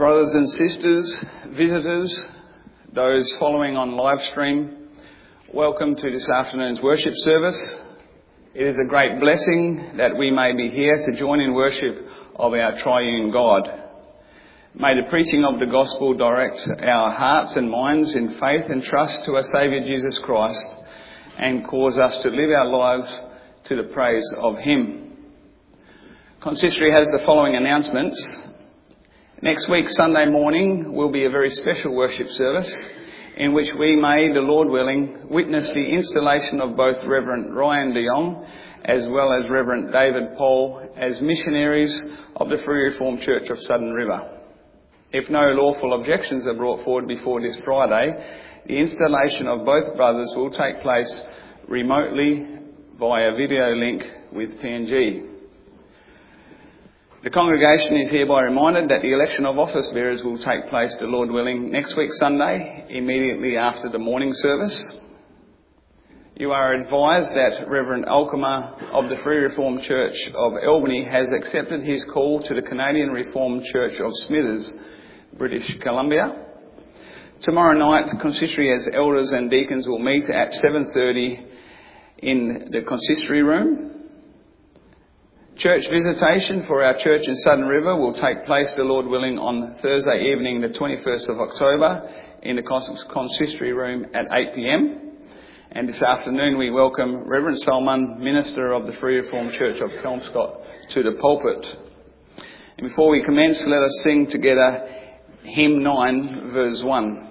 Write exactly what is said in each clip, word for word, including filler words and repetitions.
Brothers and sisters, visitors, those following on live stream, welcome to this afternoon's worship service. It is a great blessing that we may be here to join in worship of our triune God. May the preaching of the gospel direct our hearts and minds in faith and trust to our Saviour Jesus Christ and cause us to live our lives to the praise of Him. Consistory has the following announcements. Next week, Sunday morning, will be a very special worship service in which we may, the Lord willing, witness the installation of both Reverend Ryan de Jong as well as Reverend David Paul as missionaries of the Free Reformed Church of Southern River. If no lawful objections are brought forward before this Friday, the installation of both brothers will take place remotely via video link with P N G. The congregation is hereby reminded that the election of office bearers will take place, the Lord willing, next week Sunday, immediately after the morning service. You are advised that Reverend Alkema of the Free Reformed Church of Albany has accepted his call to the Canadian Reformed Church of Smithers, British Columbia. Tomorrow night, consistory as elders and deacons will meet at seven thirty in the consistory room. Church visitation for our church in Southern River will take place, the Lord willing, on Thursday evening, the twenty-first of October, in the consistory room at eight p.m. And this afternoon we welcome Reverend Salman, minister of the Free Reformed Church of Kelmscott, to the pulpit. And before we commence, let us sing together hymn nine, verse one.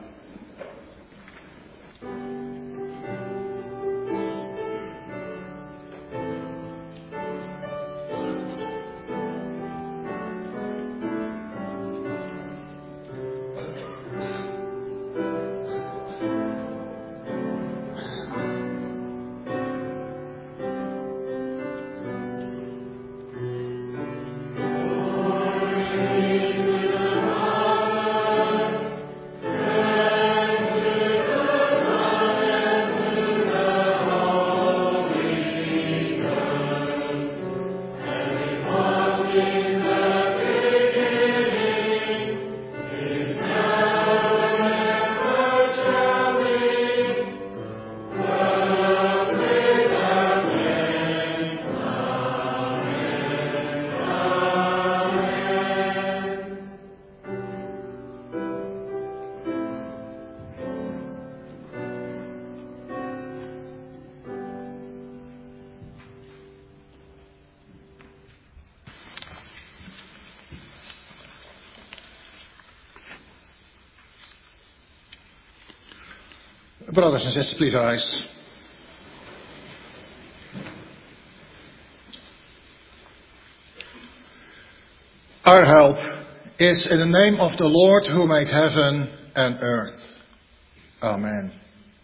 Brothers and sisters, please rise. Our help is in the name of the Lord who made heaven and earth. Amen.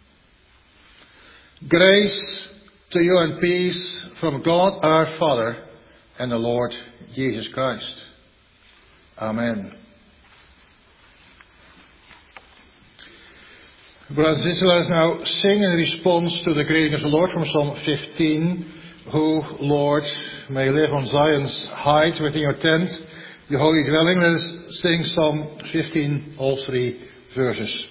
Grace to you and peace from God our Father and the Lord Jesus Christ. Amen. Brothers and sisters, let us now sing in response to the greeting of the Lord from Psalm fifteen. Who, Lord, may live on Zion's height within your tent, your holy dwelling. Let us sing Psalm fifteen, all three verses.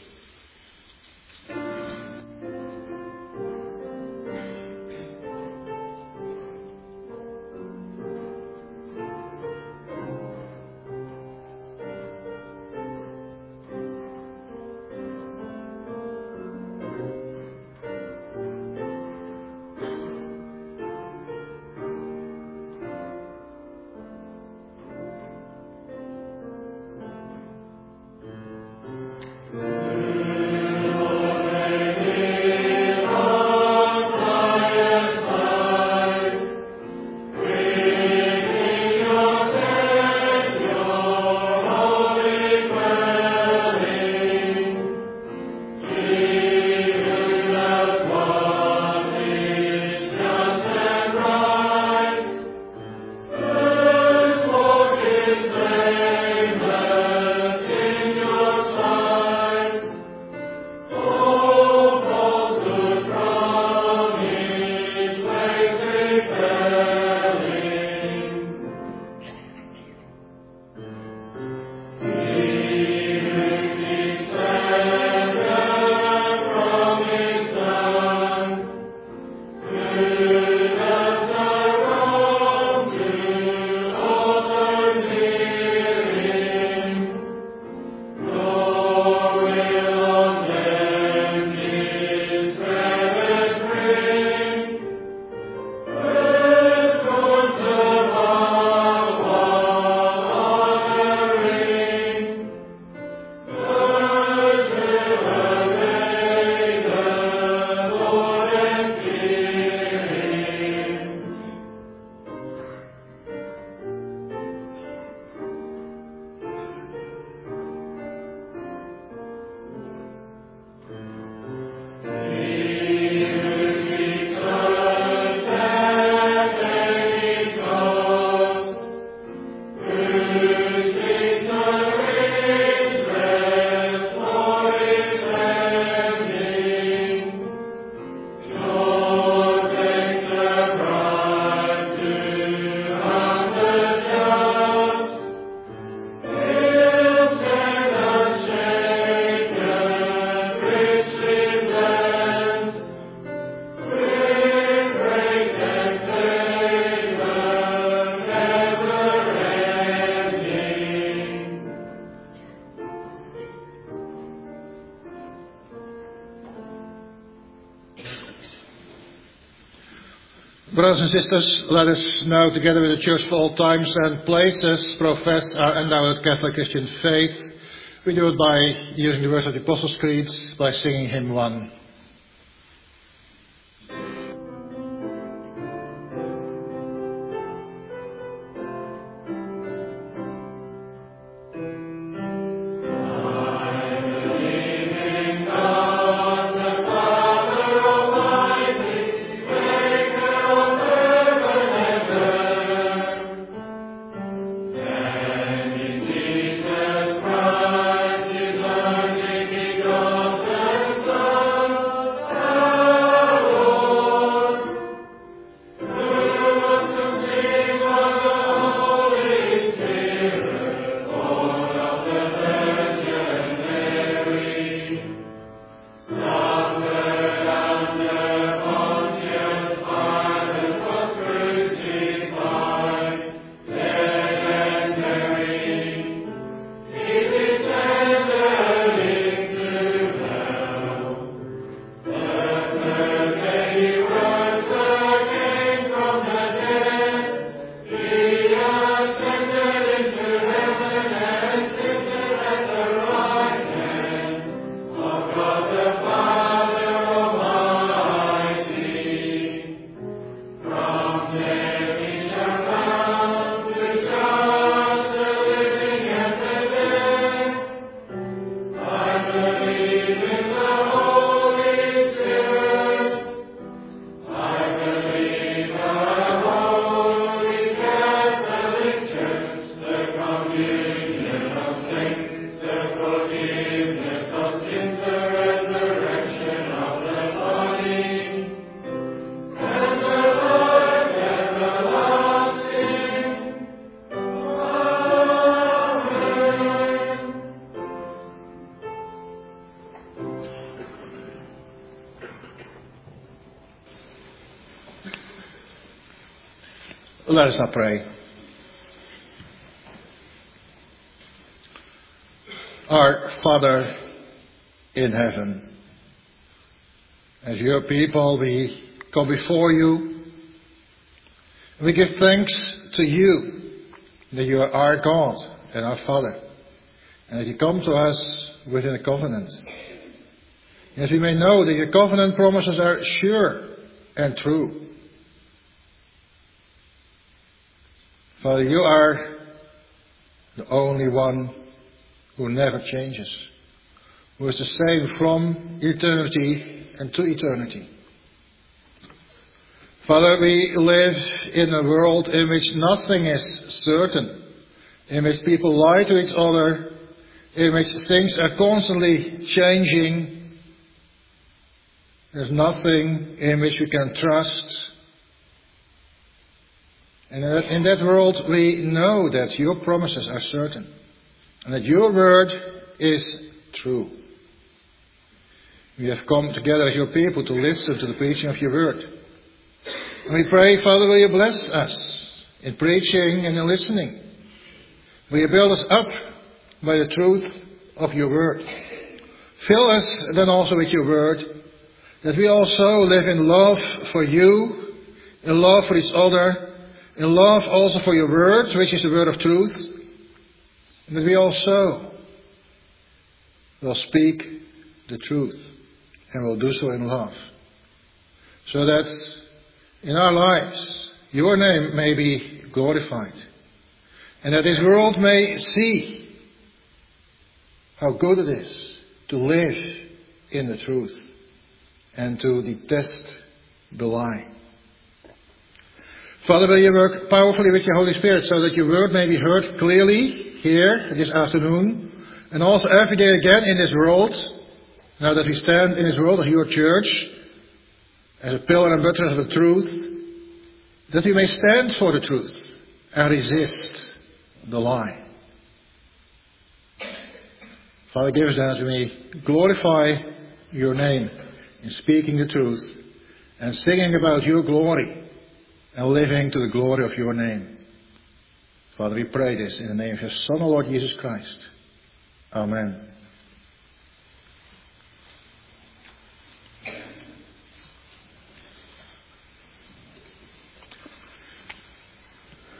Amen. Brothers and sisters, let us now, together with the Church for all times and places, profess our undoubted Catholic Christian faith. We do it by using the words of the Apostles' Creed, by singing hymn one. Let us now pray. Our Father in heaven, as your people, we come before you. We give thanks to you that you are our God and our Father, and that you come to us within a covenant. As we may know that your covenant promises are sure and true. Father, you are the only one who never changes, who is the same from eternity and to eternity. Father, we live in a world in which nothing is certain, in which people lie to each other, in which things are constantly changing. There's nothing in which we can trust. And in that world we know that your promises are certain and that your word is true. We have come together as your people to listen to the preaching of your word. And we pray, Father, will you bless us in preaching and in listening? Will you build us up by the truth of your word? Fill us then also with your word, that we also live in love for you, in love for each other, in love also for your word, which is the word of truth, and that we also will speak the truth and will do so in love, so that in our lives your name may be glorified, and that this world may see how good it is to live in the truth and to detest the lie. Father, will you work powerfully with your Holy Spirit so that your word may be heard clearly here this afternoon and also every day again in this world, now that we stand in this world of your church as a pillar and buttress of the truth, that we may stand for the truth and resist the lie. Father, give us that we may glorify your name in speaking the truth and singing about your glory and living to the glory of your name. Father, we pray this in the name of your Son, our Lord Jesus Christ. Amen.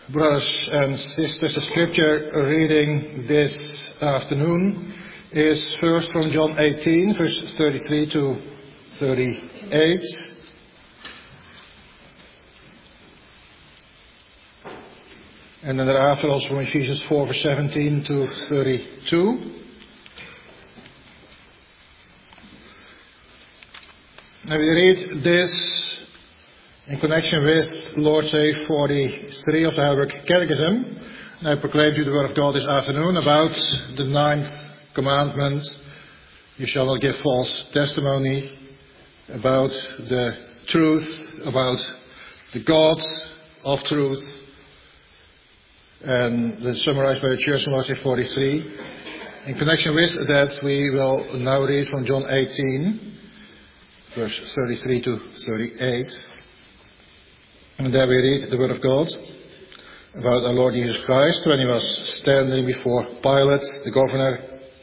Brothers and sisters, the scripture reading this afternoon is first from John eighteen, verses thirty-three to thirty-eight. And then thereafter also from Ephesians four, verse seventeen to thirty-two. And we read this in connection with Lord's Day forty-three of the Heidelberg Catechism. And I proclaim to you the word of God this afternoon about the ninth commandment. You shall not give false testimony, about the truth, about the God of truth. And that's summarized by the Church in Lord's Day forty-three. In connection with that, we will now read from John eighteen, verse thirty-three to thirty-eight. And there we read the word of God about our Lord Jesus Christ when he was standing before Pilate, the governor.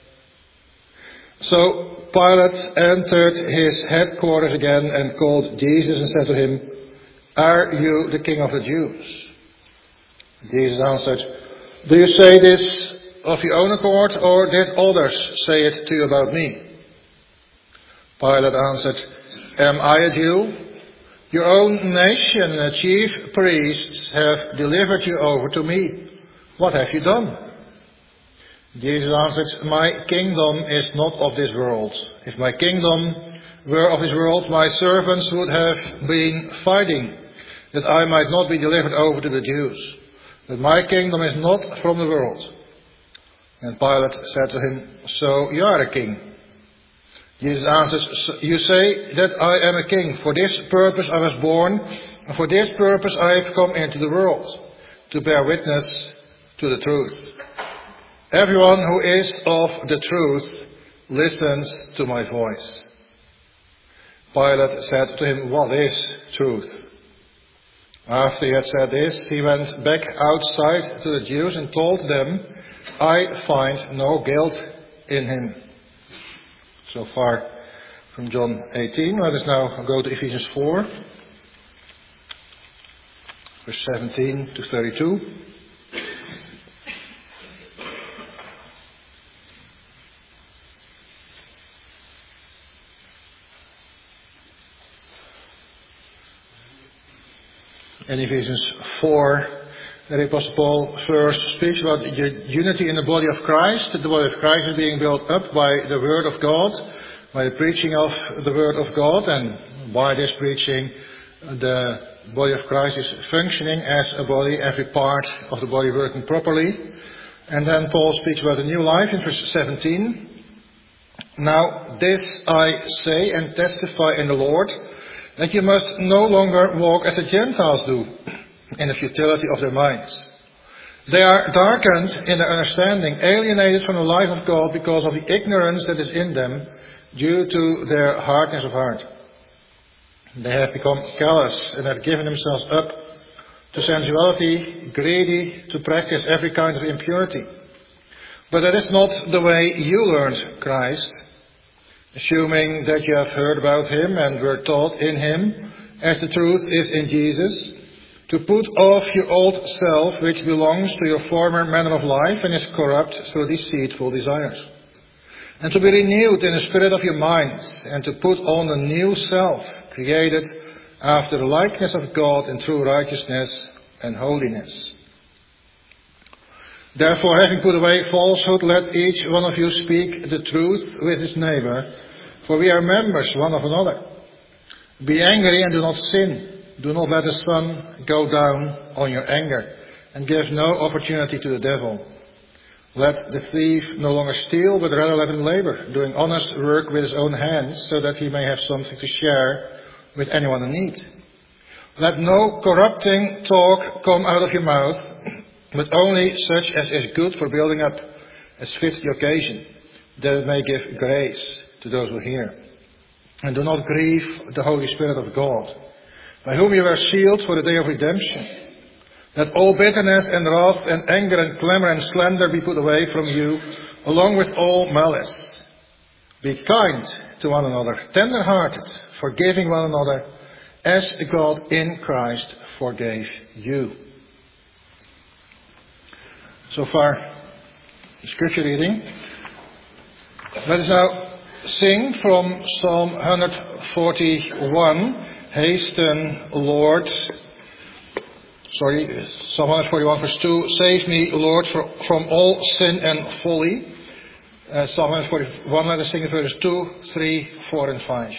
So Pilate entered his headquarters again and called Jesus and said to him, "Are you the King of the Jews?" Jesus answered, "Do you say this of your own accord, or did others say it to you about me?" Pilate answered, "Am I a Jew? Your own nation and the chief priests have delivered you over to me. What have you done?" Jesus answered, "My kingdom is not of this world. If my kingdom were of this world, my servants would have been fighting, that I might not be delivered over to the Jews. But my kingdom is not from the world." And Pilate said to him, "So you are a king?" Jesus answers, "You say that I am a king. For this purpose I was born, and for this purpose I have come into the world, to bear witness to the truth. Everyone who is of the truth listens to my voice." Pilate said to him, "What is truth?" After he had said this, he went back outside to the Jews and told them, "I find no guilt in him." So far from John eighteen. Let us now go to Ephesians four, verse seventeen to thirty-two. In Ephesians four, the Apostle Paul first speaks about the unity in the body of Christ. The body of Christ is being built up by the Word of God, by the preaching of the Word of God, and by this preaching the body of Christ is functioning as a body, every part of the body working properly. And then Paul speaks about a new life in verse seventeen. "Now this I say and testify in the Lord, that you must no longer walk as the Gentiles do, in the futility of their minds. They are darkened in their understanding, alienated from the life of God because of the ignorance that is in them, due to their hardness of heart. They have become callous and have given themselves up to sensuality, greedy to practice every kind of impurity. But that is not the way you learned Christ, assuming that you have heard about him and were taught in him, as the truth is in Jesus, to put off your old self, which belongs to your former manner of life and is corrupt through deceitful desires, and to be renewed in the spirit of your minds, and to put on a new self, created after the likeness of God in true righteousness and holiness. Therefore, having put away falsehood, let each one of you speak the truth with his neighbor, for we are members one of another. Be angry and do not sin. Do not let the sun go down on your anger, and give no opportunity to the devil. Let the thief no longer steal, but rather let him labor, doing honest work with his own hands, so that he may have something to share with anyone in need. Let no corrupting talk come out of your mouth, but only such as is good for building up, as fits the occasion, that it may give grace to those who hear. And do not grieve the Holy Spirit of God, by whom you were sealed for the day of redemption. Let all bitterness and wrath and anger and clamor and slander be put away from you, along with all malice. Be kind to one another, tender-hearted, forgiving one another, as God in Christ forgave you. So far, scripture reading. Let us now sing from Psalm one forty-one. Hasten, Lord. Sorry, Psalm one forty-one verse two. Save me, Lord, for, from all sin and folly. Uh, Psalm one forty-one, let us sing verses two, three, four and five.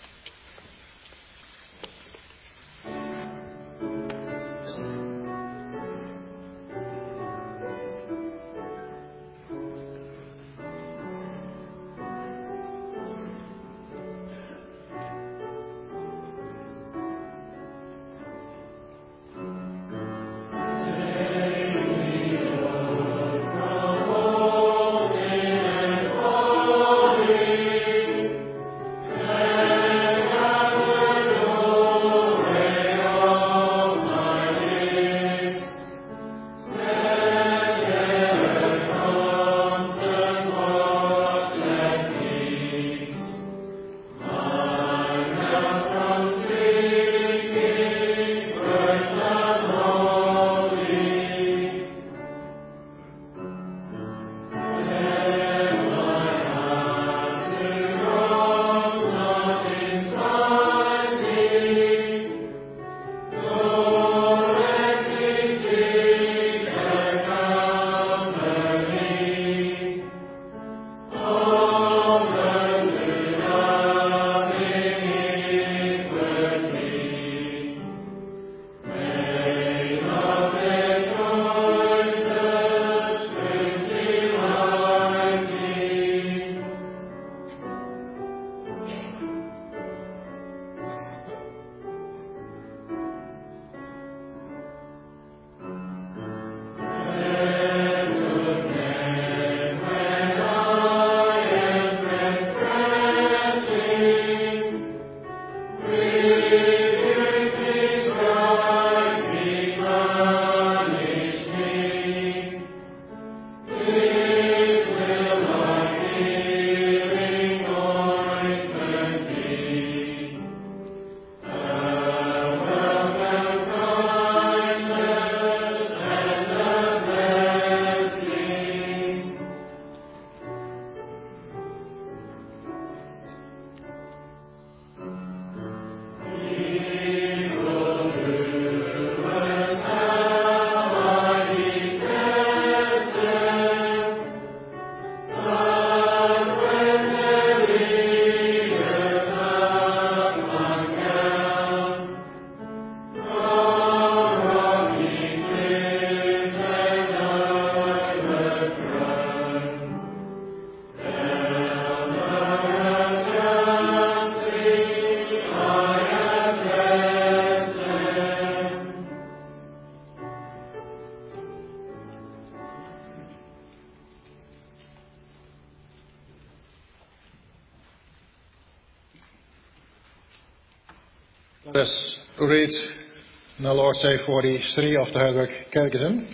Let us read naar Lord's Day forty-three of the Heidelberg Catechism.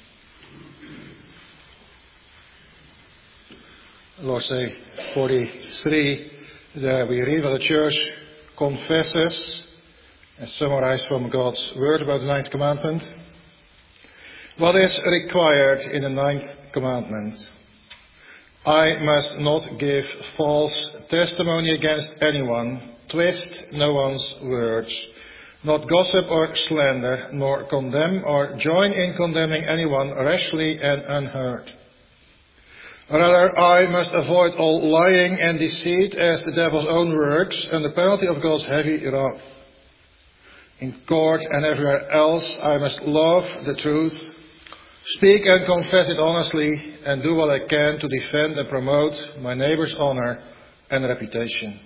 Lord's Day forty-three, there we read what the Church confesses and summarized from God's Word about the ninth commandment. What is required in the ninth commandment? I must not give false testimony against anyone, twist no one's words, not gossip or slander, nor condemn or join in condemning anyone rashly and unheard. Rather, I must avoid all lying and deceit as the devil's own works, under penalty of God's heavy wrath. In court and everywhere else, I must love the truth, speak and confess it honestly, and do what I can to defend and promote my neighbor's honor and reputation.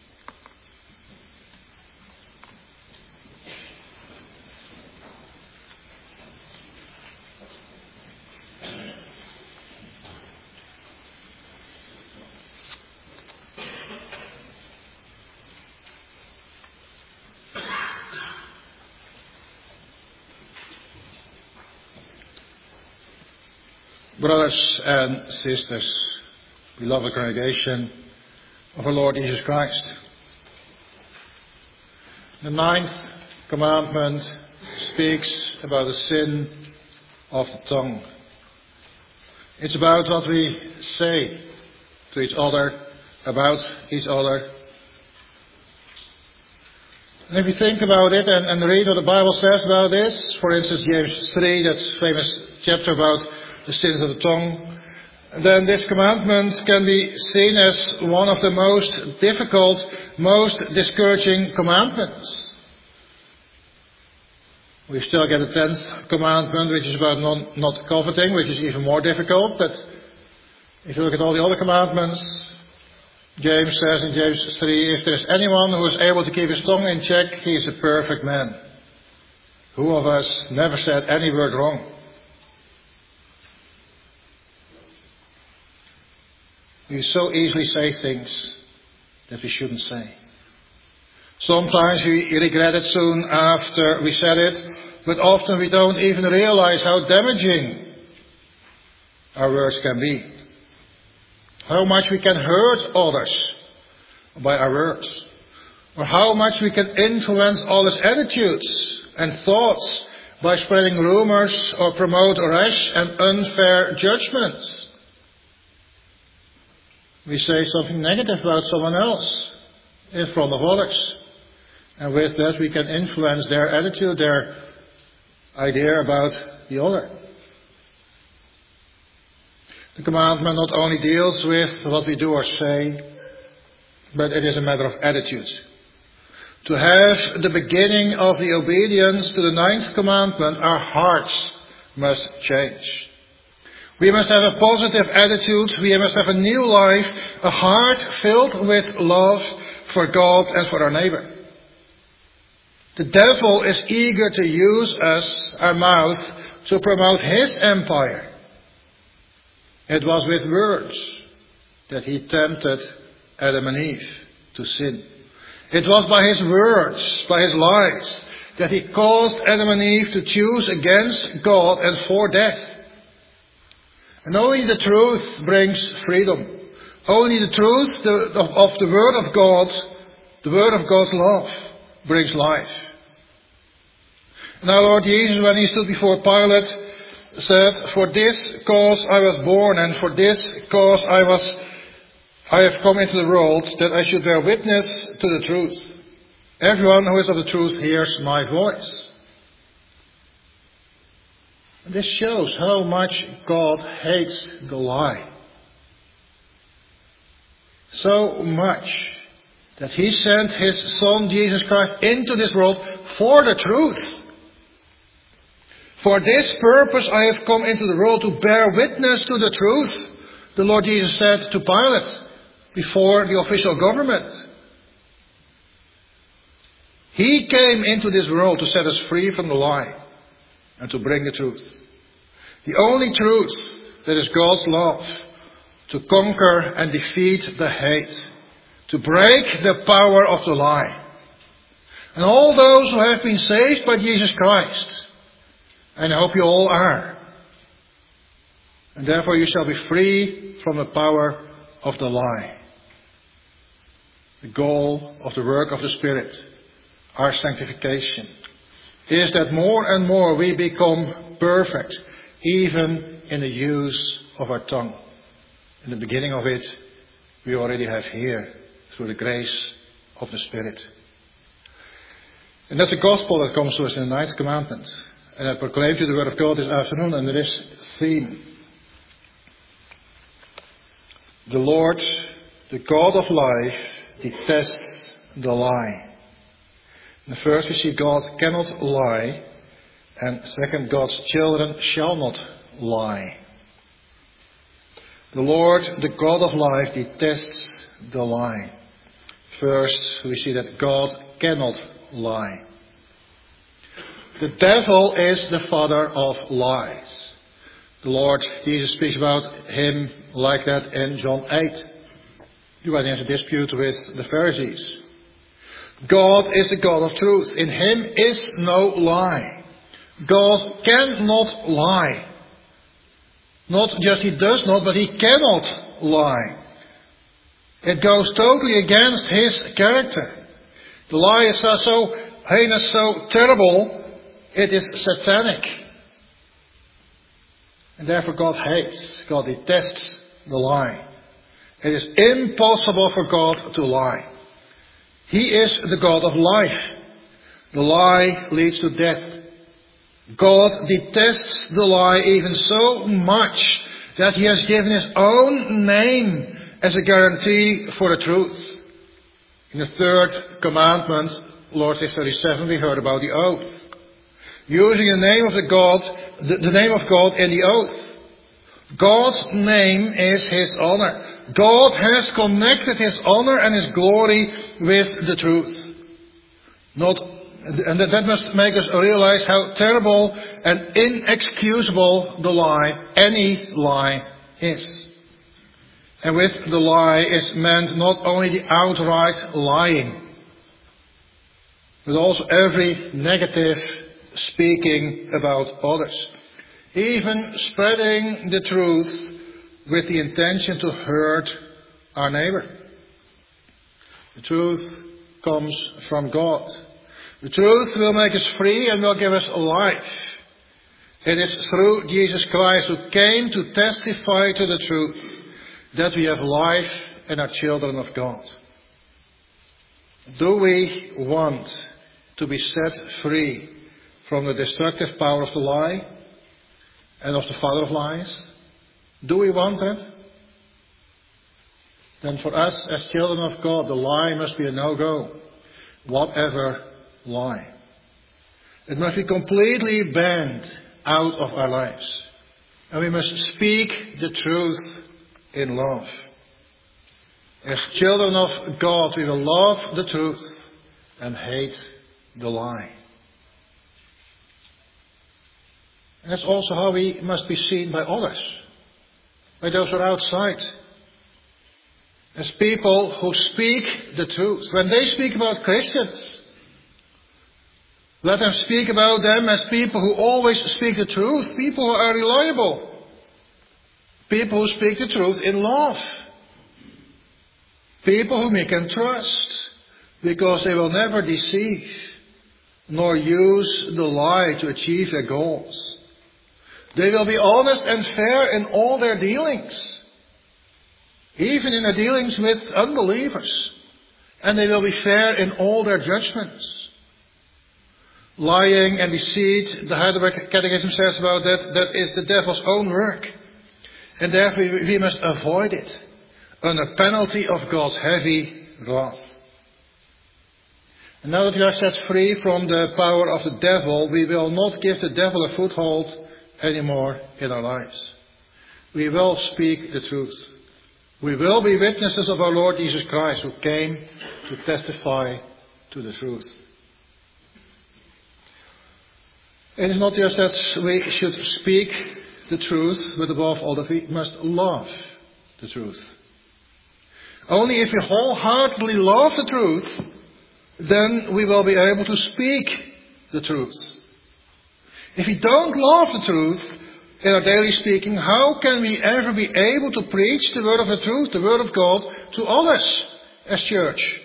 Brothers and sisters, beloved congregation of our Lord Jesus Christ, the ninth commandment speaks about the sin of the tongue. It's about what we say to each other, about each other. And if you think about it and, and read what the Bible says about this, for instance, James three, that famous chapter about the sins of the tongue, then this commandment can be seen as one of the most difficult, most discouraging commandments. We still get the tenth commandment, which is about non, not coveting, which is even more difficult. But if you look at all the other commandments, James says in James three, if there is anyone who is able to keep his tongue in check, he is a perfect man. Who of us never said any word wrong? We so easily say things that we shouldn't say. Sometimes we regret it soon after we said it, but often we don't even realize how damaging our words can be. How much we can hurt others by our words. Or how much we can influence others' attitudes and thoughts by spreading rumors or promote rash and unfair judgments. We say something negative about someone else in front of others. And with that we can influence their attitude, their idea about the other. The commandment not only deals with what we do or say, but it is a matter of attitude. To have the beginning of the obedience to the ninth commandment, our hearts must change. We must have a positive attitude, we must have a new life, a heart filled with love for God and for our neighbor. The devil is eager to use us, our mouth, to promote his empire. It was with words that he tempted Adam and Eve to sin. It was by his words, by his lies, that he caused Adam and Eve to choose against God and for death. And only the truth brings freedom. Only the truth of the word of God, the word of God's love, brings life. And our Lord Jesus, when he stood before Pilate, said, "For this cause I was born, and for this cause I was, I have come into the world, that I should bear witness to the truth. Everyone who is of the truth hears my voice." And this shows how much God hates the lie. So much that he sent his Son Jesus Christ into this world for the truth. For this purpose I have come into the world, to bear witness to the truth, the Lord Jesus said to Pilate before the official government. He came into this world to set us free from the lie and to bring the truth. The only truth that is God's love, to conquer and defeat the hate, to break the power of the lie. And all those who have been saved by Jesus Christ, and I hope you all are. And therefore you shall be free from the power of the lie. The goal of the work of the Spirit, our sanctification, is that more and more we become perfect, even in the use of our tongue. In the beginning of it, we already have here, through the grace of the Spirit. And that's the gospel that comes to us in the ninth commandment. And I proclaim to you the word of God this afternoon under this theme. The Lord, the God of life, detests the lie. And first we see God cannot lie. And second, God's children shall not lie. The Lord, the God of life, detests the lie. First, we see that God cannot lie. The devil is the father of lies. The Lord Jesus speaks about him like that in John eight. He went into dispute with the Pharisees. God is the God of truth. In him is no lie. God cannot lie. Not just he does not, but he cannot lie. It goes totally against his character. The lie is so heinous, so terrible, it is satanic. And therefore God hates, God detests the lie. It is impossible for God to lie. He is the God of life. The lie leads to death. God detests the lie even so much that He has given His own name as a guarantee for the truth. In the third commandment, Lord six thirty-seven, we heard about the oath. Using the name of the God, the, the name of God in the oath. God's name is His honor. God has connected His honor and His glory with the truth. Not, and that, that must make us realize how terrible and inexcusable the lie, any lie, is. And with the lie is meant not only the outright lying, but also every negative speaking about others. Even spreading the truth with the intention to hurt our neighbor. The truth comes from God. The truth will make us free and will give us life. It is through Jesus Christ, who came to testify to the truth, that we have life and are children of God. Do we want to be set free from the destructive power of the lie and of the father of lies? Do we want that? Then for us as children of God, the lie must be a no-go. Whatever lie. It must be completely banned out of our lives. And we must speak the truth in love. As children of God, we will love the truth and hate the lie. And that's also how we must be seen by others. By those who are outside. As people who speak the truth. When they speak about Christians, let them speak about them as people who always speak the truth. People who are reliable. People who speak the truth in love. People whom we can trust. Because they will never deceive. Nor use the lie to achieve their goals. They will be honest and fair in all their dealings. Even in their dealings with unbelievers. And they will be fair in all their judgments. Lying and deceit, the Heidelberg Catechism says about that, that is the devil's own work. And therefore we must avoid it under penalty of God's heavy wrath. And now that we are set free from the power of the devil, we will not give the devil a foothold anymore in our lives. We will speak the truth. We will be witnesses of our Lord Jesus Christ, who came to testify to the truth. It is not just that we should speak the truth, but above all that we must love the truth. Only if we wholeheartedly love the truth, then we will be able to speak the truth. If we don't love the truth in our daily speaking, how can we ever be able to preach the word of the truth, the word of God, to others as church?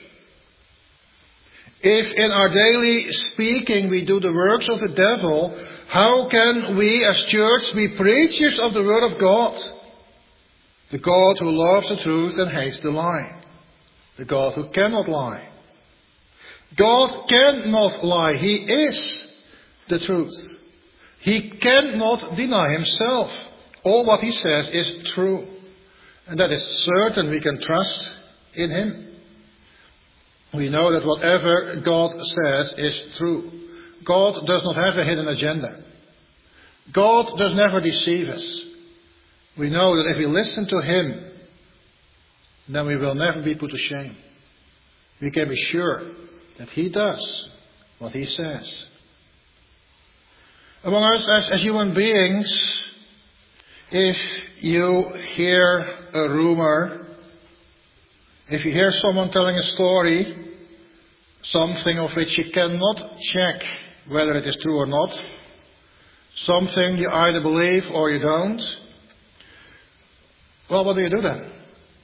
If in our daily speaking we do the works of the devil, how can we as church be preachers of the word of God? The God who loves the truth and hates the lie. The God who cannot lie. God cannot lie. He is the truth. He cannot deny himself. All what he says is true. And that is certain. We can trust in him. We know that whatever God says is true. God does not have a hidden agenda. God does never deceive us. We know that if we listen to him, then we will never be put to shame. We can be sure that he does what he says. Among us as, as human beings, if you hear a rumor, if you hear someone telling a story, something of which you cannot check whether it is true or not, something you either believe or you don't, well, what do you do then?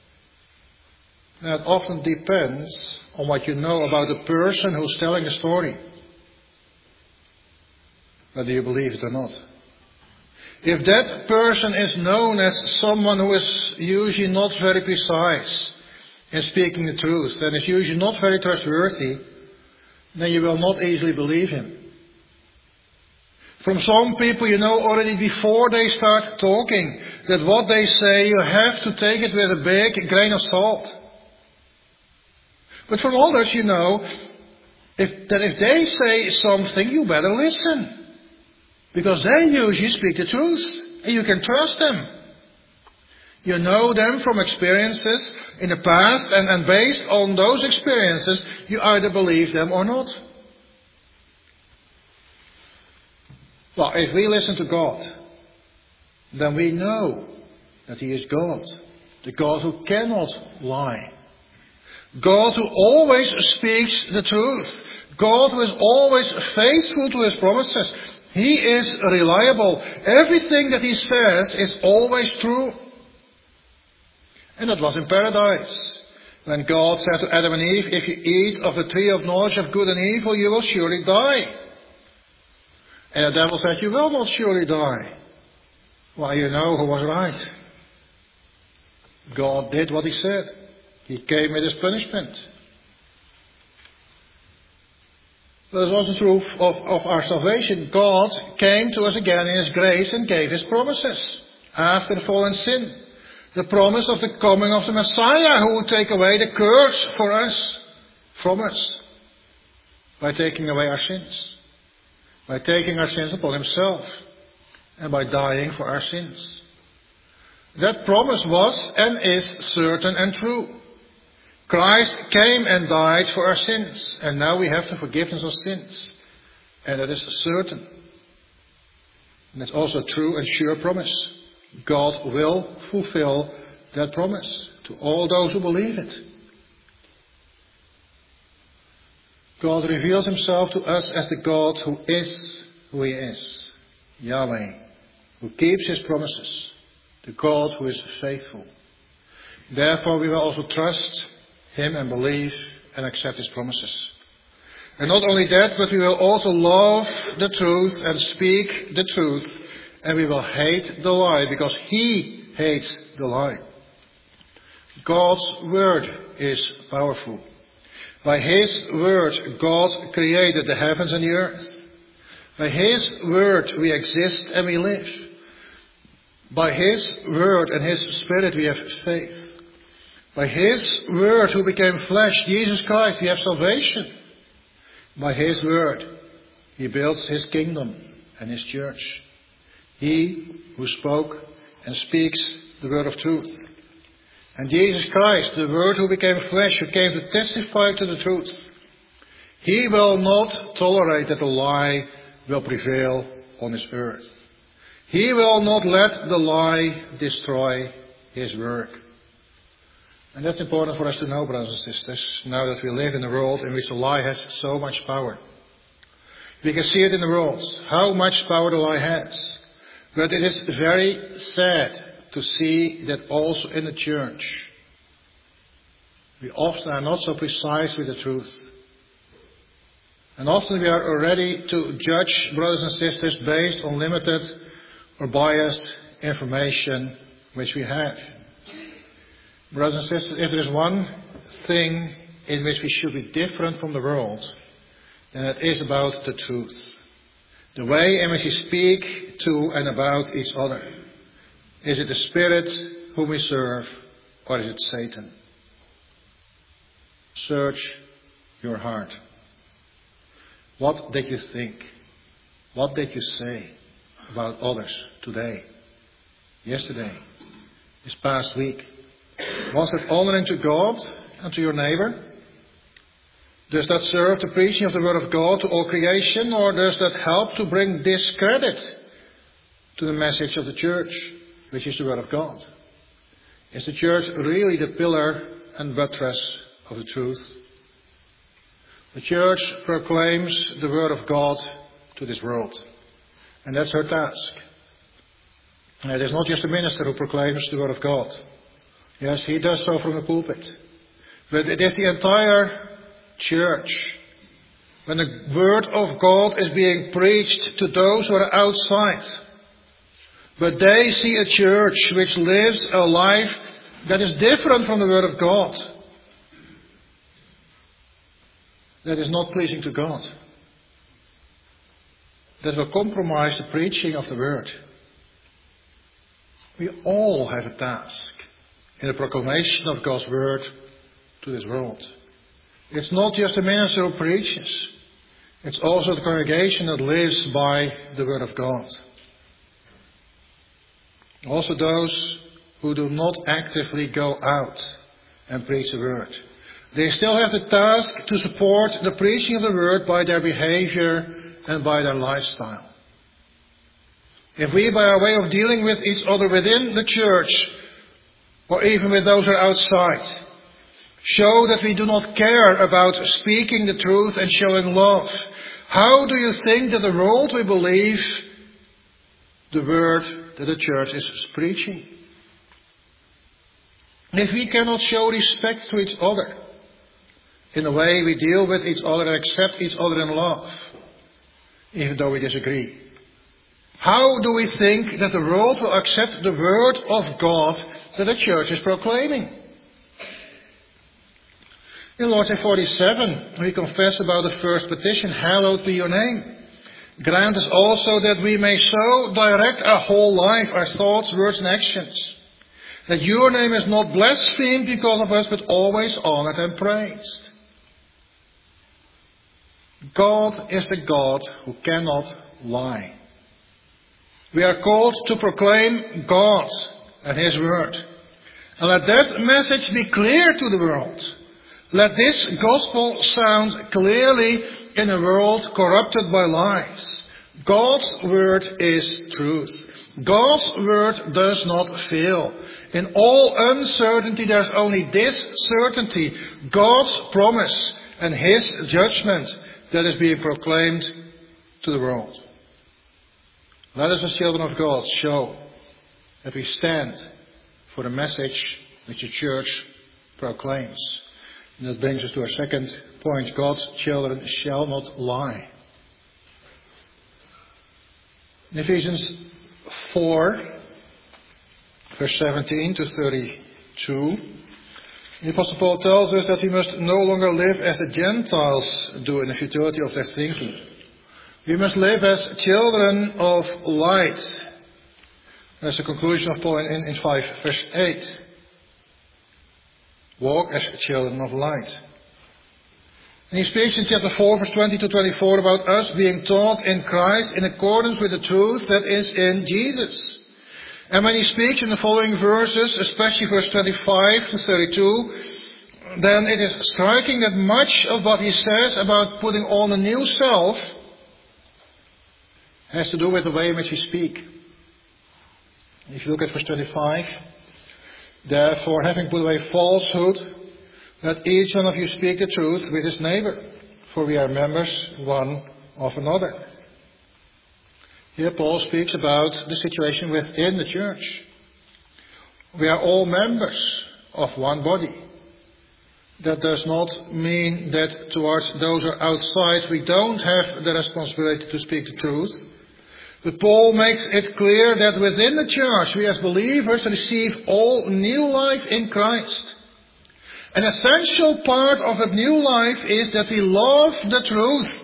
That often depends on what you know about the person who's telling the story. Whether you believe it or not. if that person is known as someone who is usually not very precise in speaking the truth, and is usually not very trustworthy, then you will not easily believe him. From some people, you know already before they start talking, that what they say, you have to take it with a big grain of salt. But from others, you know, if, that if they say something, you better listen. Because they usually speak the truth, and you can trust them. You know them from experiences in the past, and, and based on those experiences, you either believe them or not. Well, if we listen to God, then we know that He is God. The God who cannot lie. God who always speaks the truth. God who is always faithful to His promises. He is reliable. Everything that He says is always true. And that was in paradise. When God said to Adam and Eve, if you eat of the tree of knowledge of good and evil, you will surely die. And the devil said, you will not surely die. Well, you know who was right. God did what He said. He came with His punishment. That is also true of, of our salvation. God came to us again in His grace and gave His promises after the fall and sin. The promise of the coming of the Messiah who would take away the curse for us, from us, by taking away our sins. By taking our sins upon Himself and by dying for our sins. That promise was and is certain and true. Christ came and died for our sins, and now we have the forgiveness of sins. And that is certain. And that's also a true and sure promise. God will fulfill that promise to all those who believe it. God reveals Himself to us as the God who is who He is. Yahweh, who keeps His promises. The God who is faithful. Therefore we will also trust Him and believe and accept His promises. And not only that, but we will also love the truth and speak the truth. And we will hate the lie because He hates the lie. God's word is powerful. By His word, God created the heavens and the earth. By His word, we exist and we live. By His word and His Spirit, we have faith. By His word, who became flesh, Jesus Christ, we have salvation. By His word, He builds His kingdom and His church. He who spoke and speaks the word of truth. And Jesus Christ, the Word who became flesh, who came to testify to the truth. He will not tolerate that the lie will prevail on His earth. He will not let the lie destroy His work. And that's important for us to know, brothers and sisters, now that we live in a world in which the lie has so much power. We can see it in the world, how much power the lie has. But it is very sad to see that also in the church, we often are not so precise with the truth. And often we are ready to judge brothers and sisters based on limited or biased information which we have. Brothers and sisters, if there is one thing in which we should be different from the world, then it is about the truth. The way in which we speak to and about each other. Is it the Spirit whom we serve, or is it Satan? Search your heart. What did you think? What did you say about others today, yesterday, this past week? Was it honoring to God and to your neighbor? Does that serve the preaching of the Word of God to all creation, or does that help to bring discredit to the message of the church, which is the Word of God? Is the church really the pillar and buttress of the truth? The church proclaims the Word of God to this world. And that's her task. And it is not just the minister who proclaims the Word of God. Yes, he does so from the pulpit. But it is the entire church. When the Word of God is being preached to those who are outside, But they see a church which lives a life that is different from the Word of God. That is not pleasing to God. That will compromise the preaching of the Word. We all have a task in the proclamation of God's Word to this world. It's not just the minister who preaches. It's also the congregation that lives by the Word of God. Also those who do not actively go out and preach the Word. They still have the task to support the preaching of the Word by their behavior and by their lifestyle. If we, by our way of dealing with each other within the church, or even with those who are outside, show that we do not care about speaking the truth and showing love, how do you think that the world will believe the word that the church is preaching? If we cannot show respect to each other in the way we deal with each other and accept each other in love, even though we disagree, how do we think that the world will accept the word of God that the church is proclaiming? In Lord's Day forty-seven, we confess about the first petition, hallowed be your name. Grant us also that we may so direct our whole life, our thoughts, words and actions, that your name is not blasphemed because of us, but always honored and praised. God is the God who cannot lie. We are called to proclaim God and His Word. And let that message be clear to the world. Let this gospel sound clearly in a world corrupted by lies. God's Word is truth. God's Word does not fail. In all uncertainty, there's only this certainty: God's promise and His judgment that is being proclaimed to the world. Let us as children of God show that we stand for the message which the church proclaims. And that brings us to our second point: God's children shall not lie. In Ephesians four, verse seventeen to thirty-two, the Apostle Paul tells us that we must no longer live as the Gentiles do in the futility of their thinking. We must live as children of light. That's the conclusion of Paul in, in five, verse eight. Walk as children of light. And he speaks in chapter four, verse twenty to twenty-four about us being taught in Christ in accordance with the truth that is in Jesus. And when he speaks in the following verses, especially verse twenty-five to thirty-two, then it is striking that much of what he says about putting on a new self has to do with the way in which we speak. If you look at verse twenty-five, therefore, having put away falsehood, let each one of you speak the truth with his neighbor, for we are members one of another. Here Paul speaks about the situation within the church. We are all members of one body. That does not mean that towards those who are outside we don't have the responsibility to speak the truth. But Paul makes it clear that within the church we as believers receive all new life in Christ. An essential part of that new life is that we love the truth.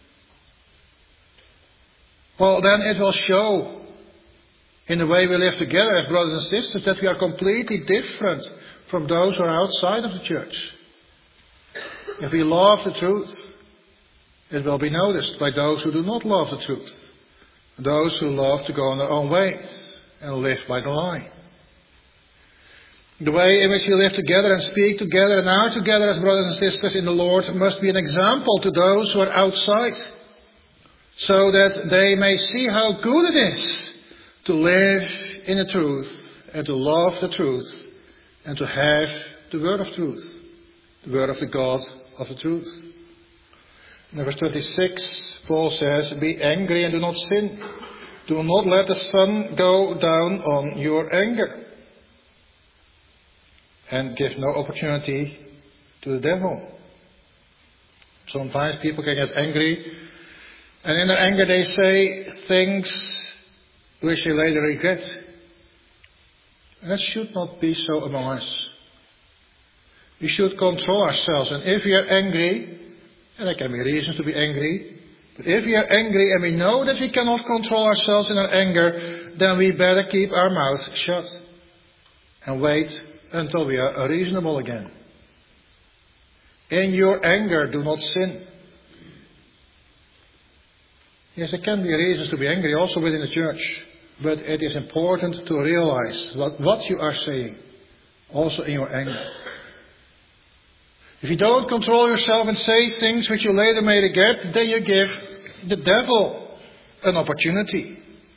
Well, then it will show in the way we live together as brothers and sisters that we are completely different from those who are outside of the church. If we love the truth, it will be noticed by those who do not love the truth. Those who love to go on their own ways and live by the lie. The way in which we live together and speak together and are together as brothers and sisters in the Lord must be an example to those who are outside, so that they may see how good it is to live in the truth and to love the truth and to have the word of truth, the word of the God of the truth. In verse twenty-six, Paul says, be angry and do not sin. Do not let the sun go down on your anger. And give no opportunity to the devil. Sometimes people can get angry, and in their anger they say things which they later regret. That should not be so among us. We should control ourselves, and if we are angry, and there can be reasons to be angry, but if we are angry and we know that we cannot control ourselves in our anger, then we better keep our mouth shut and wait until we are reasonable again. In your anger, do not sin. Yes, there can be reasons to be angry also within the church, but it is important to realize what, what you are saying, also in your anger. If you don't control yourself and say things which you later may regret, then you give the devil an opportunity.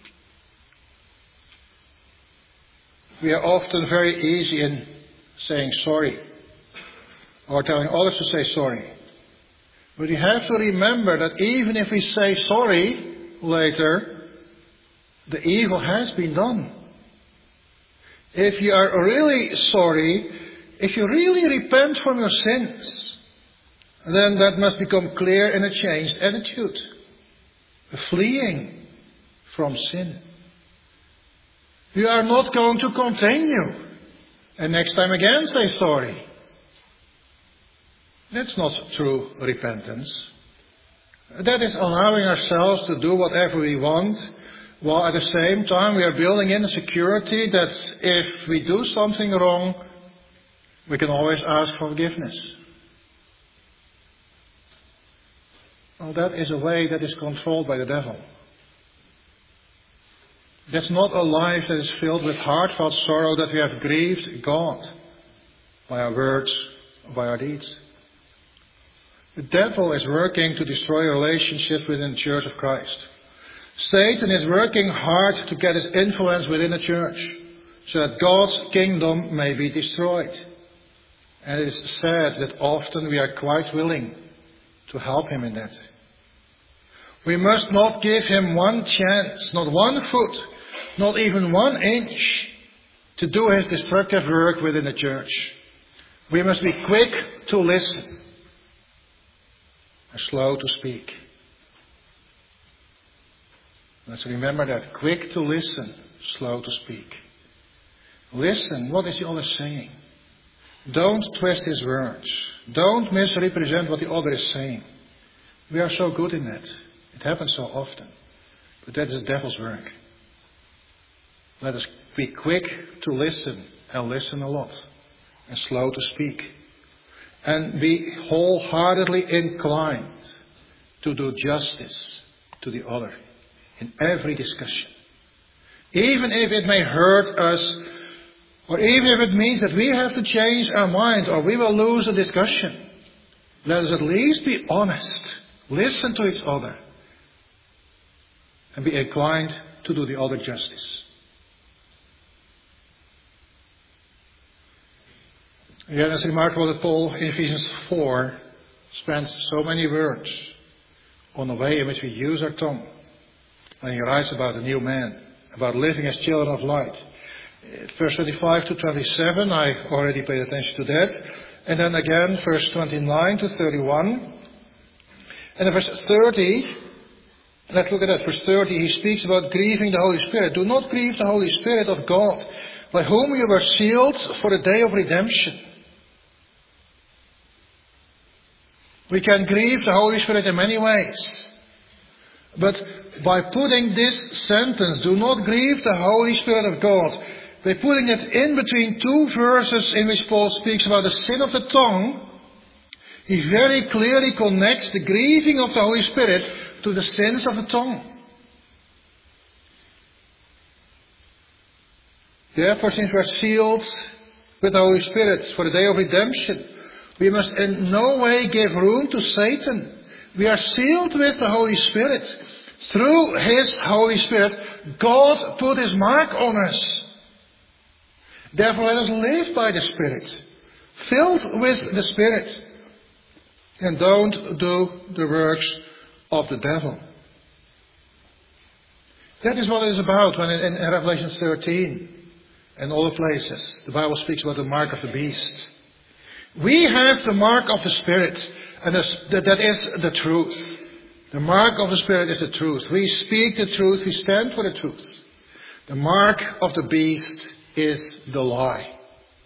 We are often very easy in saying sorry or telling others to say sorry. But you have to remember that even if we say sorry later, the evil has been done. If you are really sorry, if you really repent from your sins, then that must become clear in a changed attitude. A fleeing from sin. You are not going to continue and next time again say sorry. That's not true repentance. That is allowing ourselves to do whatever we want, while at the same time we are building in a security that if we do something wrong, we can always ask for forgiveness. Well, that is a way that is controlled by the devil. That's not a life that is filled with heartfelt sorrow that we have grieved God by our words or by our deeds. The devil is working to destroy relationships within the Church of Christ. Satan is working hard to get his influence within the church so that God's kingdom may be destroyed. And it is sad that often we are quite willing to help him in that. We must not give him one chance, not one foot, not even one inch to do his destructive work within the church. We must be quick to listen and slow to speak. Let's remember that. Quick to listen, slow to speak. Listen, what is the other saying? Don't twist his words. Don't misrepresent what the other is saying. We are so good in that. It happens so often. But that is the devil's work. Let us be quick to listen and listen a lot. And slow to speak. And be wholeheartedly inclined to do justice to the other in every discussion. Even if it may hurt us, or even if it means that we have to change our mind or we will lose a discussion, let us at least be honest, listen to each other, and be inclined to do the other justice. Again, it's remarkable that Paul in Ephesians four spends so many words on the way in which we use our tongue. When he writes about the new man, about living as children of light. Verse twenty-five to twenty-seven, I already paid attention to that. And then again, verse twenty-nine to thirty-one. And in verse thirty, let's look at that. Verse thirty, he speaks about grieving the Holy Spirit. Do not grieve the Holy Spirit of God, by whom you were sealed for the day of redemption. We can grieve the Holy Spirit in many ways. But by putting this sentence, do not grieve the Holy Spirit of God, by putting it in between two verses in which Paul speaks about the sin of the tongue, he very clearly connects the grieving of the Holy Spirit to the sins of the tongue. Therefore, since we are sealed with the Holy Spirit for the day of redemption, we must in no way give room to Satan. We are sealed with the Holy Spirit. Through His Holy Spirit, God put His mark on us. Therefore, let us live by the Spirit, filled with the Spirit, and don't do the works of the devil. That is what it is about when in, in Revelation thirteen and all the places the Bible speaks about the mark of the beast. We have the mark of the Spirit, and that is the truth. The mark of the Spirit is the truth. We speak the truth, we stand for the truth. The mark of the beast is the lie.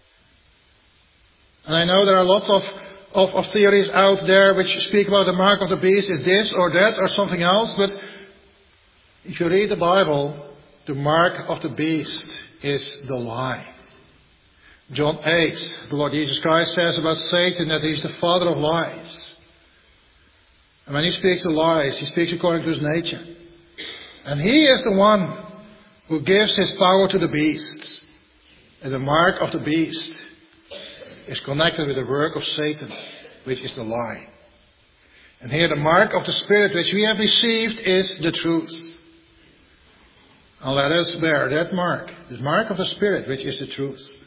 And I know there are lots of, of, of theories out there which speak about the mark of the beast is this or that or something else, but if you read the Bible, the mark of the beast is the lie. John eight, the Lord Jesus Christ says about Satan that he's the father of lies. And when he speaks of lies, he speaks according to his nature. And he is the one who gives his power to the beasts. And the mark of the beast is connected with the work of Satan, which is the lie. And here the mark of the Spirit which we have received is the truth. And let us bear that mark, the mark of the Spirit, which is the truth.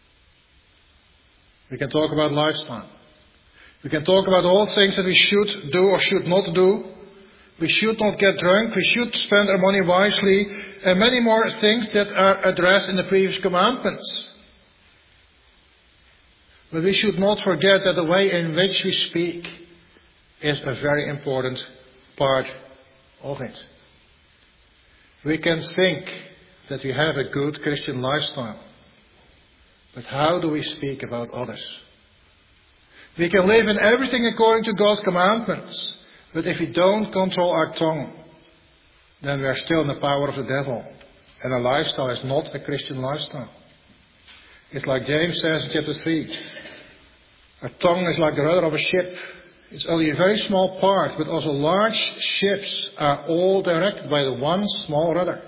We can talk about lifestyle. We can talk about all things that we should do or should not do. We should not get drunk. We should spend our money wisely. And many more things that are addressed in the previous commandments. But we should not forget that the way in which we speak is a very important part of it. We can think that we have a good Christian lifestyle. But how do we speak about others? We can live in everything according to God's commandments. But if we don't control our tongue, then we are still in the power of the devil. And our lifestyle is not a Christian lifestyle. It's like James says in chapter three. Our tongue is like the rudder of a ship. It's only a very small part, but also large ships are all directed by the one small rudder.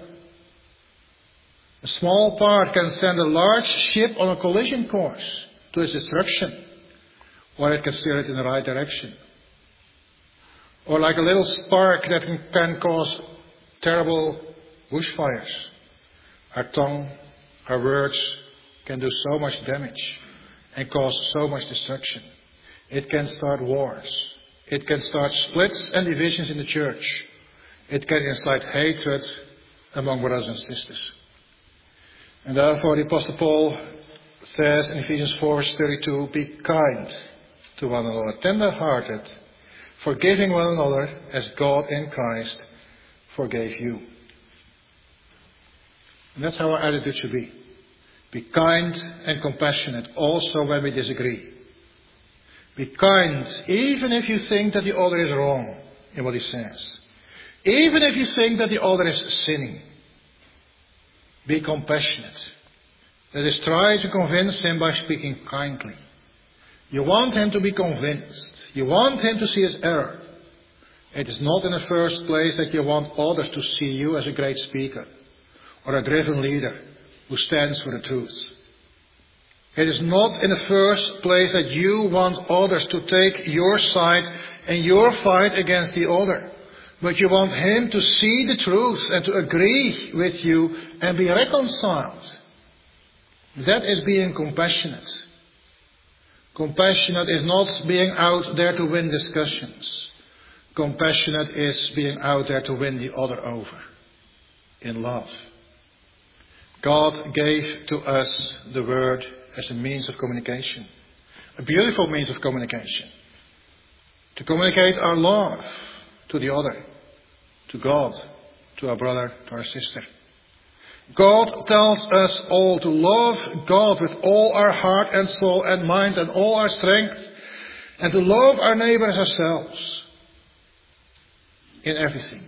A small part can send a large ship on a collision course to its destruction, or it can steer it in the right direction. Or like a little spark that can, can cause terrible bushfires. Our tongue, our words can do so much damage and cause so much destruction. It can start wars. It can start splits and divisions in the church. It can incite hatred among brothers and sisters. And therefore the Apostle Paul says in Ephesians four verse thirty-two, be kind to one another, tender-hearted, forgiving one another as God in Christ forgave you. And that's how our attitude should be. Be kind and compassionate also when we disagree. Be kind even if you think that the other is wrong in what he says. Even if you think that the other is sinning. Be compassionate. That is, try to convince him by speaking kindly. You want him to be convinced. You want him to see his error. It is not in the first place that you want others to see you as a great speaker or a driven leader who stands for the truth. It is not in the first place that you want others to take your side and your fight against the other. But you want him to see the truth and to agree with you and be reconciled. That is being compassionate. Compassionate is not being out there to win discussions. Compassionate is being out there to win the other over in love. God gave to us the word as a means of communication. A beautiful means of communication. To communicate our love to the other, to God, to our brother, to our sister. God tells us all to love God with all our heart and soul and mind and all our strength, and to love our neighbor as ourselves in everything.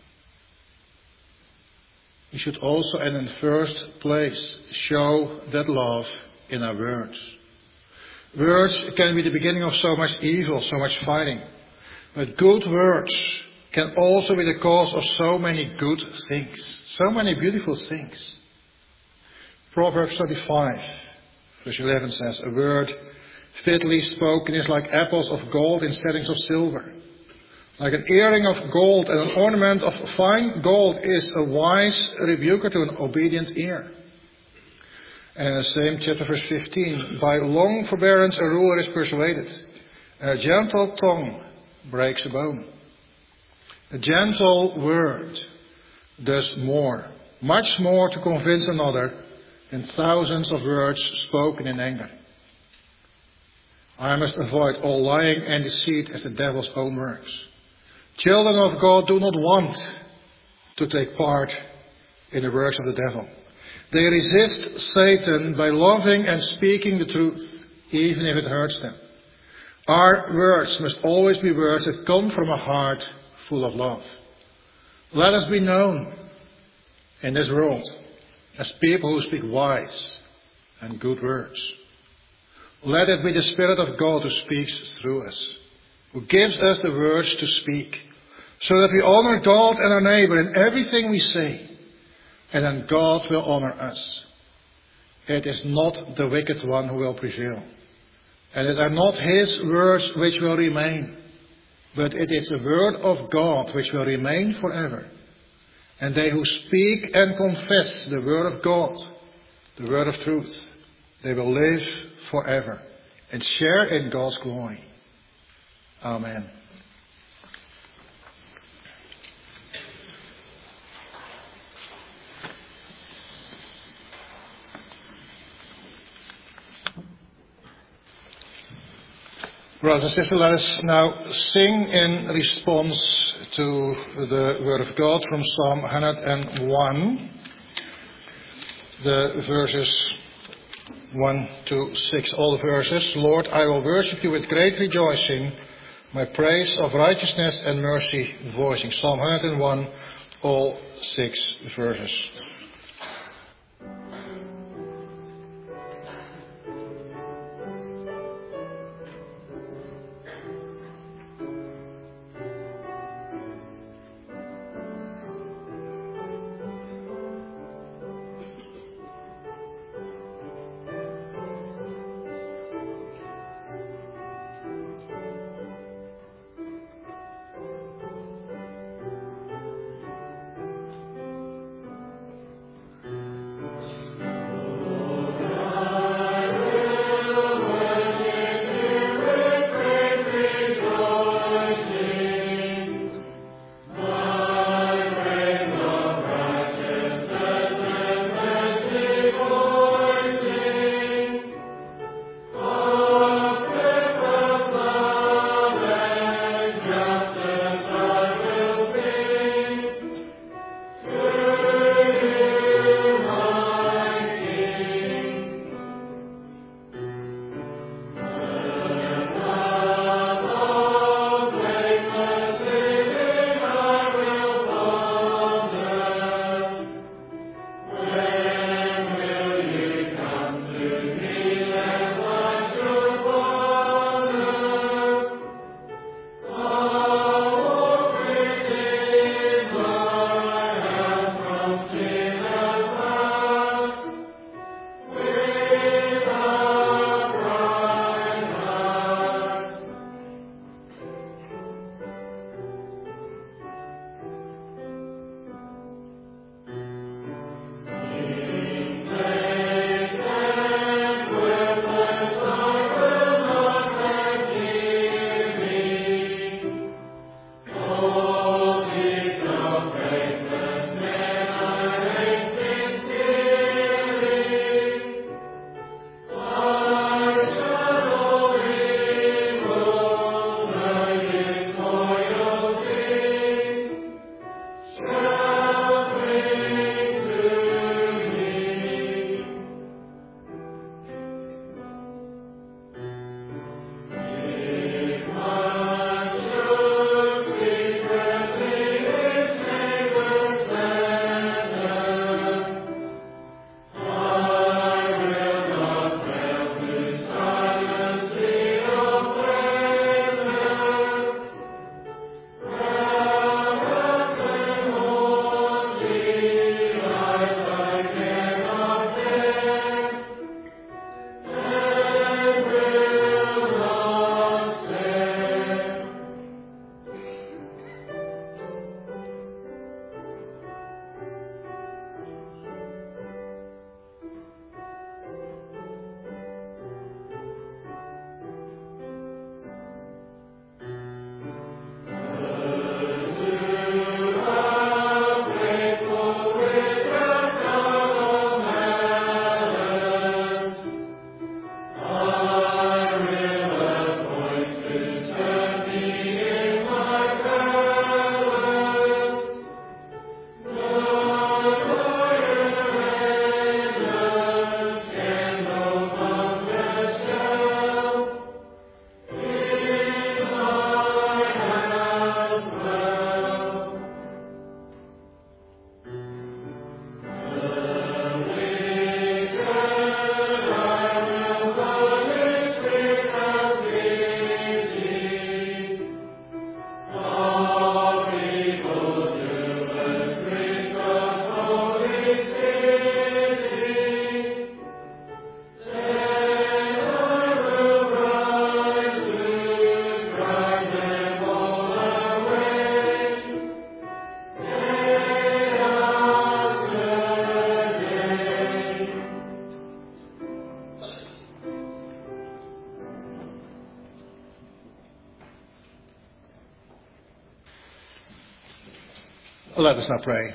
We should also, and in the first place, show that love in our words. Words can be the beginning of so much evil, so much fighting. But good words can also be the cause of so many good things. So many beautiful things. Proverbs thirty-five, verse eleven says, a word fitly spoken is like apples of gold in settings of silver. Like an earring of gold and an ornament of fine gold is a wise rebuker to an obedient ear. And in the same chapter, verse fifteen, by long forbearance a ruler is persuaded, and a gentle tongue breaks a bone. A gentle word does more, much more to convince another than thousands of words spoken in anger. I must avoid all lying and deceit as the devil's own works. Children of God do not want to take part in the works of the devil. They resist Satan by loving and speaking the truth, even if it hurts them. Our words must always be words that come from a heart full of love. Let us be known in this world as people who speak wise and good words. Let it be the Spirit of God who speaks through us, who gives us the words to speak, so that we honor God and our neighbor in everything we say, and then God will honor us. It is not the wicked one who will prevail, and it are not his words which will remain, but it is the word of God which will remain forever. And they who speak and confess the word of God, the word of truth, they will live forever and share in God's glory. Amen. Brothers and sisters, let us now sing in response to the word of God from Psalm one hundred one, the verses one to six, all the verses. Lord, I will worship you with great rejoicing, my praise of righteousness and mercy voicing. Psalm one hundred one, all six verses. Let us now pray.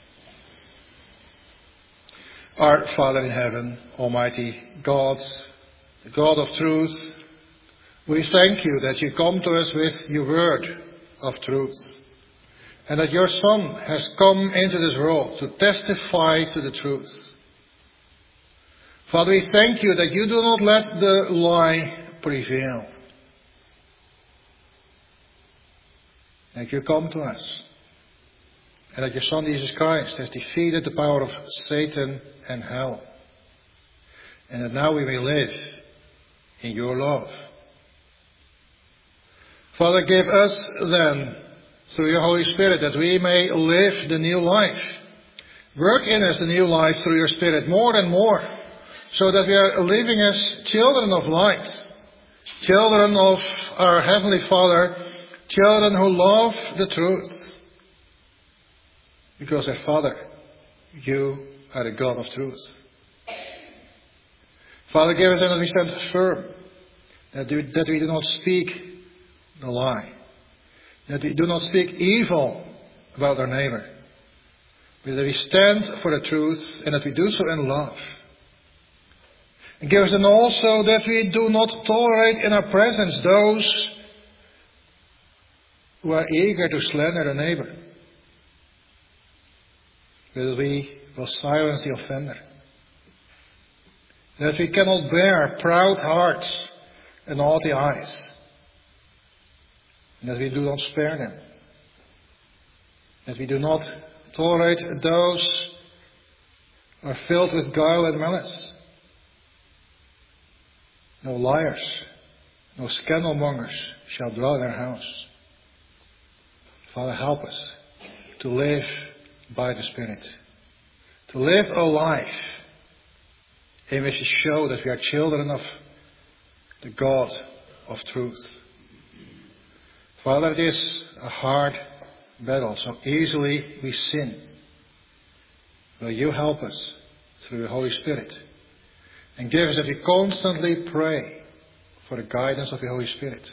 Our Father in heaven, Almighty God, the God of truth, we thank you that you come to us with your word of truth, and that your Son has come into this world to testify to the truth. Father, we thank you that you do not let the lie prevail. That you come to us, and that your Son Jesus Christ has defeated the power of Satan and hell, and that now we may live in your love. Father, give us then, through your Holy Spirit, that we may live the new life. Work in us the new life through your Spirit more and more, so that we are living as children of light, children of our Heavenly Father, children who love the truth. Because, our Father, you are the God of truth. Father, give us then that we stand firm, that we, that we do not speak the lie, that we do not speak evil about our neighbor, but that we stand for the truth and that we do so in love. And give us then also that we do not tolerate in our presence those who are eager to slander a neighbor, that we will silence the offender, that we cannot bear proud hearts and haughty eyes, and that we do not spare them, that we do not tolerate those who are filled with guile and malice. No liars, no scandalmongers shall dwell in our house. Father, help us to live by the Spirit, to live a life in which we show that we are children of the God of truth. Father, it is a hard battle, so easily we sin. Will you help us through the Holy Spirit, and give us that we constantly pray for the guidance of the Holy Spirit.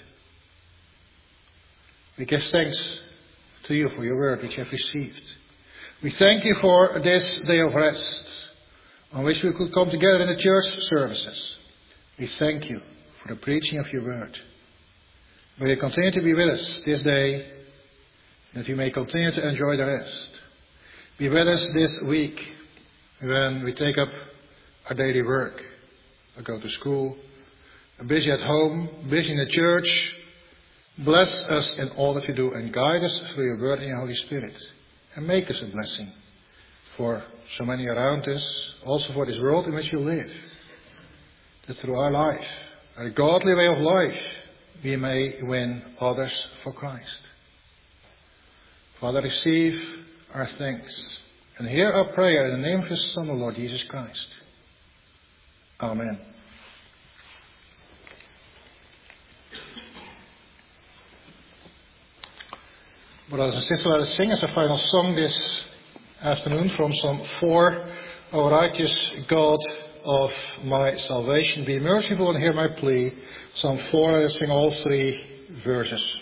We give thanks to you for your word which you have received. We thank you for this day of rest on which we could come together in the church services. We thank you for the preaching of your word. May you continue to be with us this day, that we may continue to enjoy the rest. Be with us this week when we take up our daily work. I go to school, I'm busy at home, busy in the church. Bless us in all that we do and guide us through your word and your Holy Spirit. And make us a blessing for so many around us, also for this world in which we live. That through our life, our godly way of life, we may win others for Christ. Father, receive our thanks and hear our prayer in the name of your Son, the Lord Jesus Christ. Amen. Brothers and sisters, let us sing as a final song this afternoon from Psalm four. O righteous God of my salvation, be merciful and hear my plea. Psalm four, let us sing all three verses.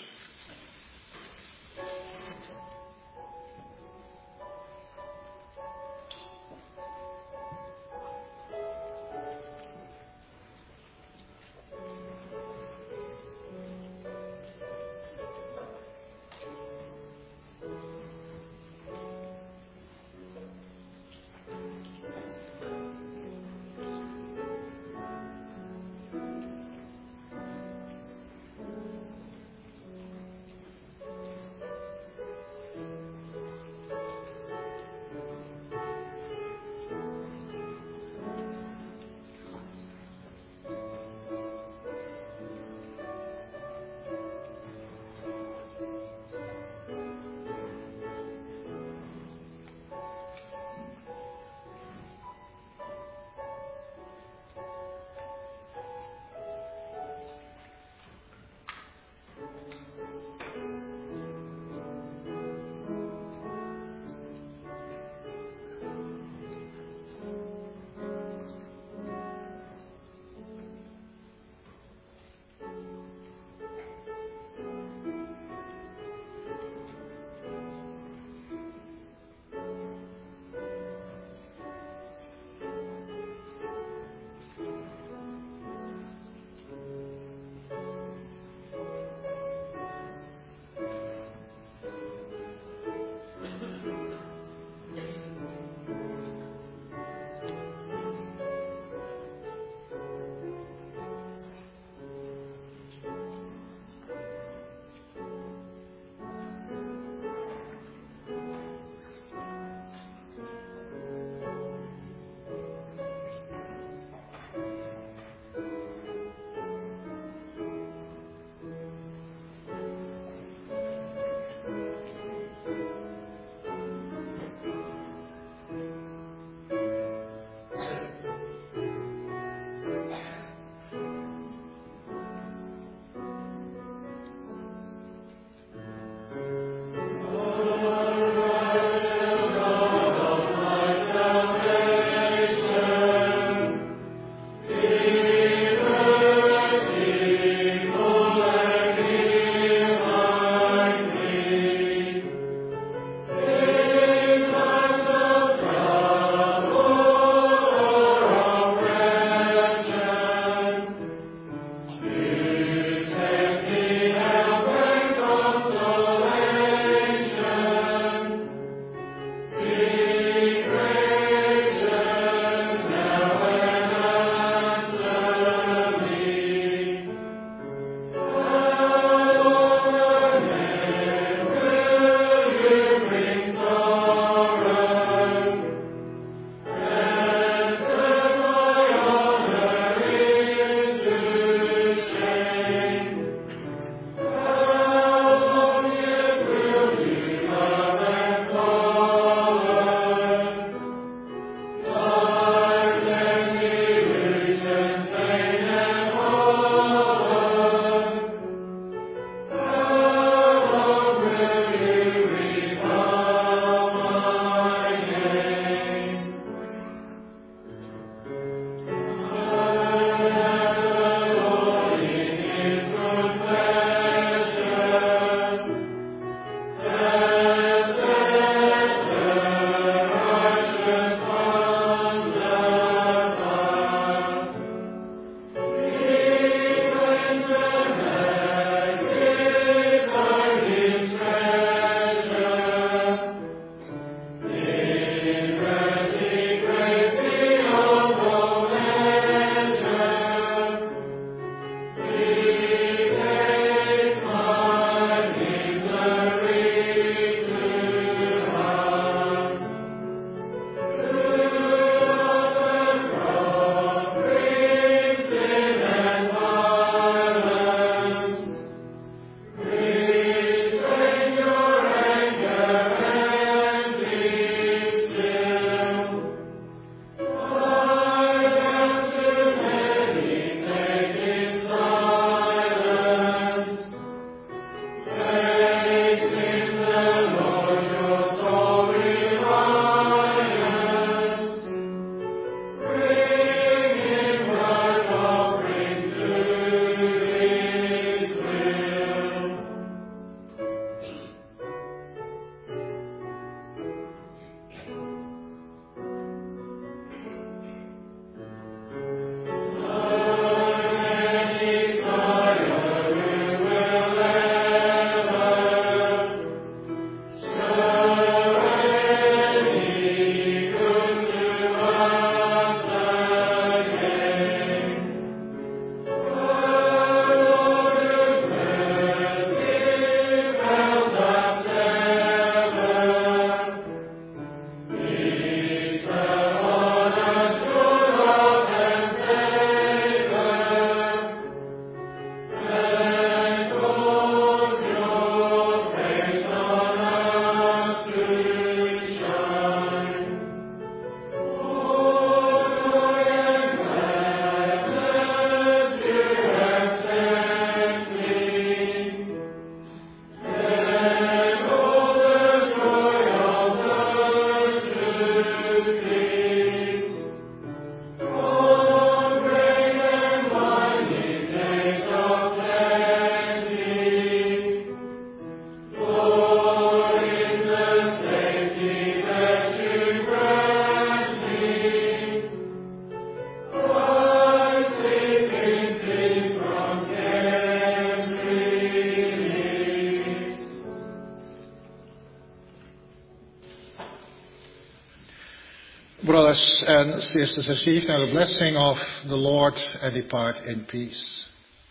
brothers and sisters, receive now the blessing of the Lord and depart in peace.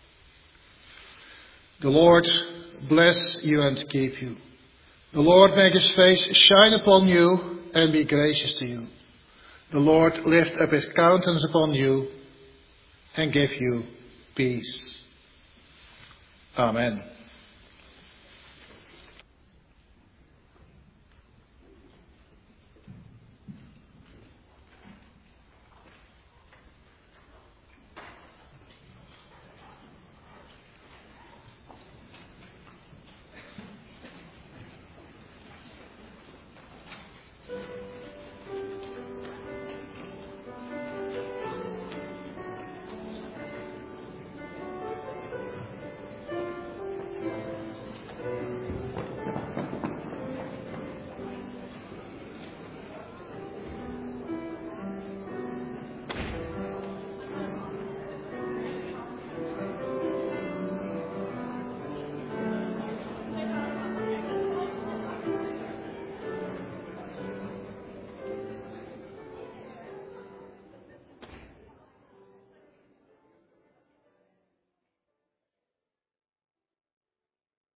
The Lord bless you and keep you. The Lord make his face shine upon you and be gracious to you. The Lord lift up his countenance upon you and give you peace. Amen.